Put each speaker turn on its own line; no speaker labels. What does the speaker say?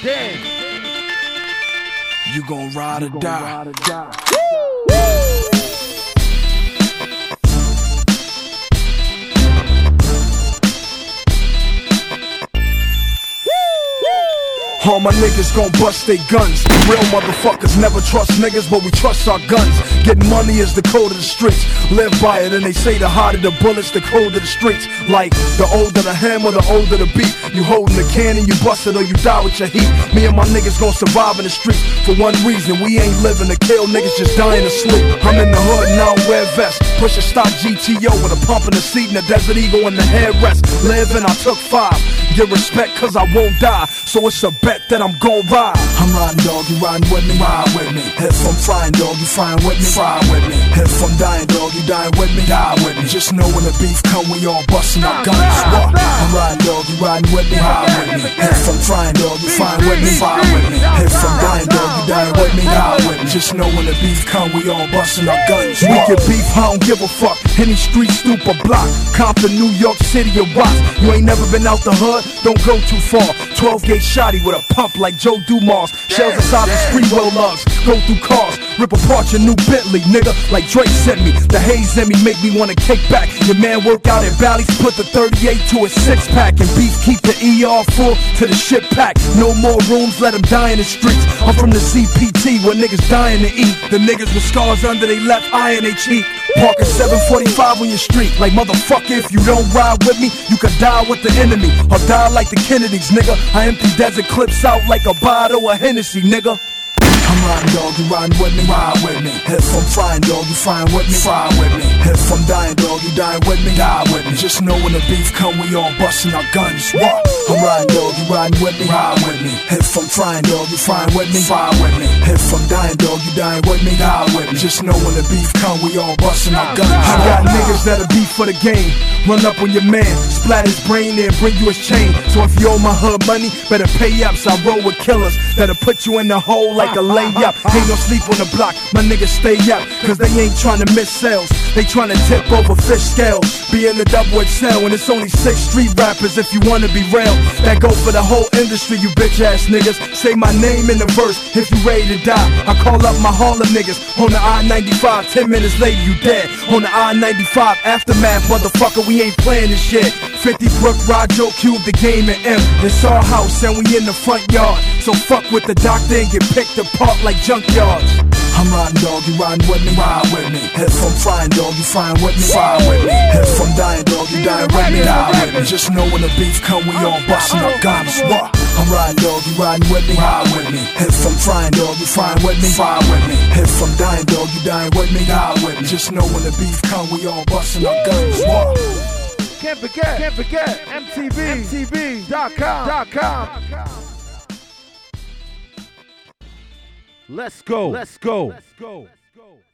You gon' ride or die. All my niggas gon' bust they guns. Real motherfuckers never trust niggas, but we trust our guns. Getting money is the code of the streets. Live by it, and they say the harder the bullets, the colder the streets. Like, the older the hammer, the older the beat. You holding the cannon, you bust it or you die with your heat. Me and my niggas gon' survive in the streets. For one reason, we ain't living to kill, niggas just dying to sleep. I'm in the hood and I don't wear vests. Push a stock GTO with a pump in the seat and a Desert Eagle in the headrest. Living, I took 5. Get respect cause I won't die, so it's a bet that I'm gon' ride. I'm riding, dog, you riding with me, ride with me. If I'm frying, dog, you frying with me, fry with me. If I'm dying, dog, you dying with me, die with me. Just know when the beef come, we all bustin' our guns. What? I'm riding, dog, you riding with me, ride with me. If I'm frying, dog, you frying with me, fry with me. If I'm dying, dog, you dying with me, die with me. Just know when the beef come, we all bustin' our guns. We get beef, I don't give a fuck. Any street, stoop or block, Compton, New York City or Watts. You ain't never been out the hood? Don't go too far. 12-gauge shotty with a pump like Joe Dumas. Shells inside the street roll lugs. Go through cars, rip apart your new Bentley, nigga, like Drake sent me. The haze in me make me wanna kick back. Your man work out at Bally's, put the 38 to a 6-pack. And beef keep the ER full to the shit pack. No more rooms, let them die in the streets. I'm from the CPT where niggas dying to eat. The niggas with scars under they left eye and they cheek. Park a 745 on your street. Like motherfucker, if you don't ride with me, you could die with the enemy. Or die like the Kennedys, nigga. I empty desert clips out like a bottle of Hennessy, nigga. I'm riding, dog, you riding with me, ride with me. If I'm frying, dog, you frying with me, fry with me. If I'm dying, dog, you dying with me, die with me. Just know when the beef come, we all bustin' our guns. What? I'm riding, dog, you riding with me, ride with me. If I'm frying, dog, you frying with me, fry with me. If I'm dying, dog, you dying with me, die with me. Just know when the beef come, we all bustin' our guns. I got niggas that'll beef for the game. Run up on your man, splat his brain and bring you his chain. So if you owe my hood money, better pay up. So I roll with killers that'll put you in the hole like a layup. Ain't no sleep on the block, my niggas stay up, cause they ain't tryna miss sales. They tryna tip over fish scales. Be in the double XL and it's only 6 street rappers if you wanna be real. That go for the whole industry, you bitch ass niggas. Say my name in the verse if you ready to die. I call up my Harlem niggas on the I-95. 10 minutes later you dead on the I-95 aftermath, motherfucker. We ain't playing this shit. 50 Brook, Rod, Joe Cube, the game and M. It's our house and we in the front yard. So fuck with the doctor and get picked apart like junkyards. I'm riding, dog, you riding with me, ride with me. If I'm frying, dog, you frying with me, fry with me. If I'm dying, dog, you dying with me, die with me. Just know when the beef come, we all bustin' our guns. What? I'm riding, dog, you riding with me, ride with me. If I'm frying, dog, you frying with me, fry with me. If I'm dying, dog, you dying with me, die with me. Just know when the beef come, we all bustin' our guns. What?
Can't forget, MTV.com. Let's go.